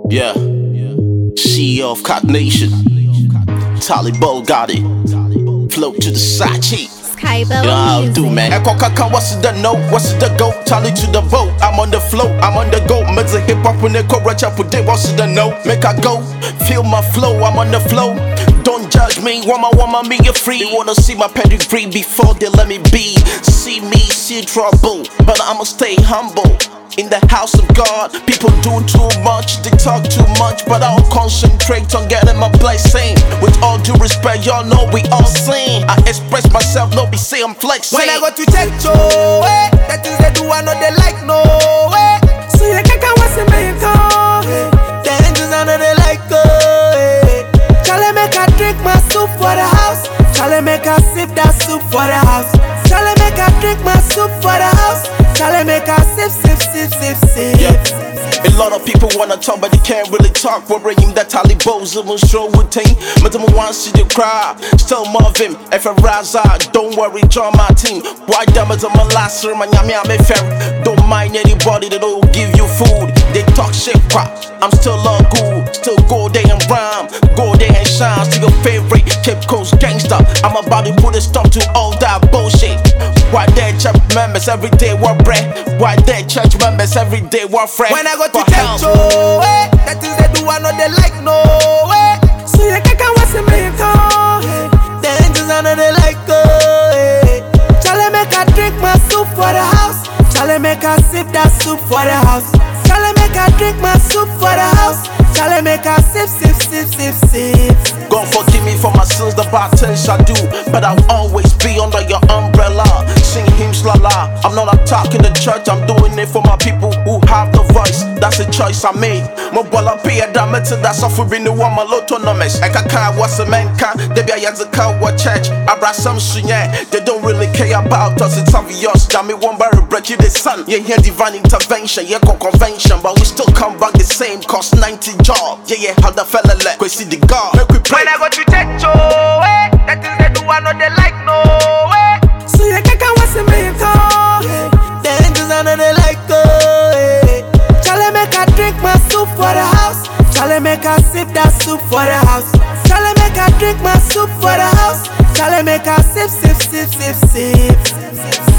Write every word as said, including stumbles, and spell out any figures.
Yeah, C E O of Cat Nation, Talibol got it. Float to the side cheek. You know how I do, man. Echo Kaka, what's the no? What's the go? Tally to the vote. I'm on the flow, I'm on the go. Mix the hip hop when they go right up with it. What's the no? Make I go, feel my flow, I'm on the flow. Don't judge me, woman, woman, me you're free. They wanna see my pedigree before they let me be. See me, see trouble, but I'ma stay humble. In the house of God, people do too much, they talk too much, but I'll concentrate on getting my blessing. With all due respect, y'all know we all sing. I express myself, no be say I'm flexing. When I go to church, oh, eh, that things they do, I know they like, no, eh. So you can't watch me, man, the angels, I know they like, oh, eh. Charlie make I drink my soup for the house. Charlie make I sip that soup for the house. Charlie make I drink my soup for the house. Charlie make I sip, sip, sip, sip, sip. Yeah. A lot of people wanna talk, but they can't really talk. Worrying that Talibos will show with team. But them want see the cry. Still more of him. If I rise out, don't worry, join my team. Why damn it, I'm a last room, and I'm a fair. Don't mind anybody that don't give you food. They talk shit crap. I'm still all good. Still go there and rhyme. Go there and shine. Still your favorite Cape Coast gangster. I'm about to put a stop to all that bullshit. Why dead church members every day were bread? Why dead church members every day were friends? When I go to church, oh, eh, that things they do, I know they like, no, eh. So you can't watch me, the angels, I know they like, oh, eh. Charlie make I drink my soup for the house. Charlie make I sip that soup for the house. Charlie make I drink my soup for the house. Charlie make I sip, sip, sip, sip, sip. God forgive me for my sins, the bad things I do, but I'll always be under your umbrella. Sing hymns la la. I'm not attacking the church, I'm doing it for my people who have the voice. That's a choice I made. Mobile pay a damage to that software in the one my autonomous. I can car what's a man can. They be a yazaka what church. I brought some yeah. They don't really care about us, it's obvious. Damn it, one bar break you the sun. Yeah, yeah, divine intervention, yeah, go convention, but we still come back the same, cost ninety job. Yeah, yeah, how the fella let go see the God. Make we pray. When I go to church, oh, eh, that things they do, I know they like, no, eh. So you can't watch me, the angels, I know they like, oh, eh. Charlie make I drink my soup for the house. Charlie make I sip that soup for the house. Charlie make I drink my soup for the house. Charlie make I sip, sip, sip, sip, sip.